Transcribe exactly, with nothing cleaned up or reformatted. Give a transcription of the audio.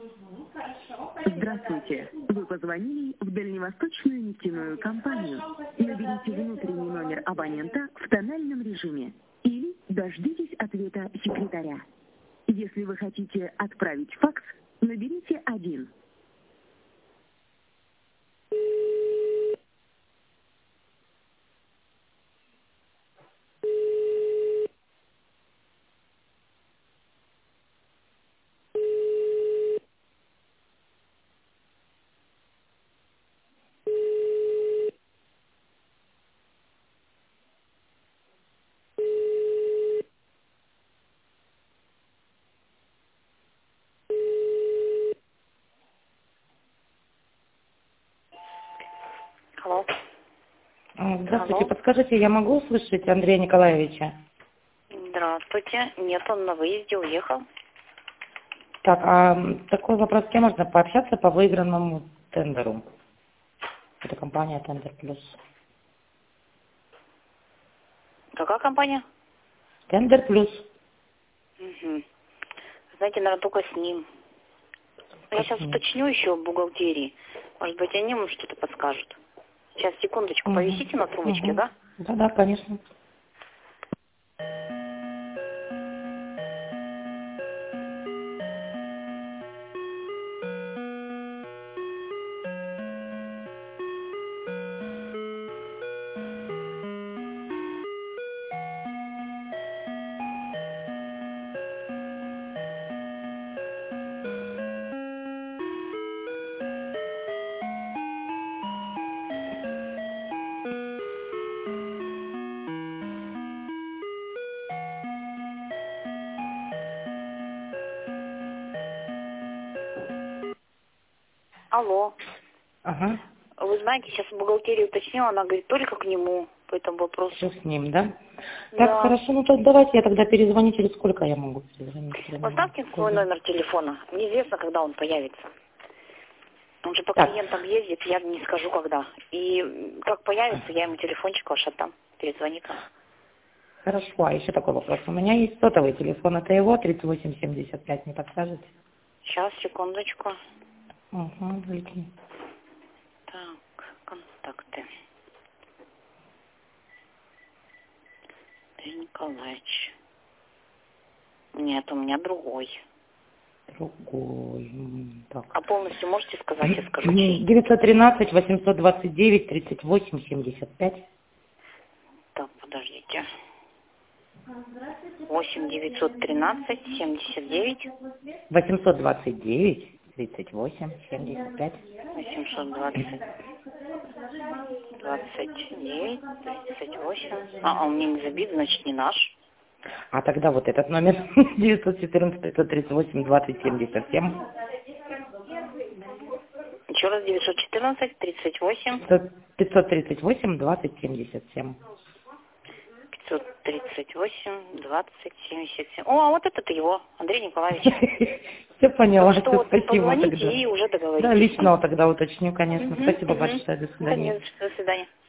Здравствуйте. Вы позвонили в дальневосточную нефтяную компанию. Наберите внутренний номер абонента в тональном режиме или дождитесь ответа секретаря. Если вы хотите отправить факс, наберите один. Алло. А, Здравствуйте, Алло. подскажите, я могу услышать Андрея Николаевича? Здравствуйте. Нет, он на выезде уехал. Так, а м, такой вопрос, с кем можно пообщаться по выигранному тендеру? Это компания Тендер Плюс. Какая компания? Тендер Плюс. Угу. Знаете, наверное, только с ним. Я сейчас уточню еще в бухгалтерии. Может быть, они ему что-то подскажут. Сейчас, секундочку, Угу. повисите на трубочке, Угу. да? Да, да, конечно. Алло. Ага. Вы знаете, сейчас в бухгалтерии уточнила, она говорит, только к нему по этому вопросу. Все с ним, да? Так, Да. хорошо, ну то давайте я тогда перезвоню, через сколько я могу перезвонить? Поставьте свой номер телефона. Неизвестно, когда он появится. Он же по Так. клиентам ездит, я не скажу когда. И как появится, я ему телефончик ваш отдам. Перезвонит он. Хорошо, а еще такой вопрос. У меня есть сотовый телефон, это его тридцать восемь семьдесят пять, не подскажете? Сейчас, секундочку. Угу, Вики. Так, контакты. Андрей Николаевич. Нет, у меня другой. Другой. М, Так. А полностью можете сказать, я скажу чей? девятьсот тринадцать восемьсот двадцать девять тридцать восемь семьдесят пять. Так, подождите. восемь девятьсот тринадцать семьдесят девять восемьсот двадцать девять тридцать восемь семьдесят пять. восемьсот двадцать двадцать девять тридцать восемь. А, а у меня не забит, значит не наш. А тогда вот этот номер девятьсот четырнадцать пятьсот тридцать восемь двадцать семьдесят семь. Еще раз девятьсот четырнадцать тридцать восемь пятьсот тридцать восемь двадцать семьдесят семь. пятьсот тридцать восемь двадцать семьдесят семь. О, а вот это-то его, Андрей Николаевич. Все поняла, Так что все, вот спасибо позвоните тогда. и уже договоритесь. Да, лично тогда уточню, конечно. Мгм, Спасибо мгм. большое, до Да свидания. не за что, до свидания.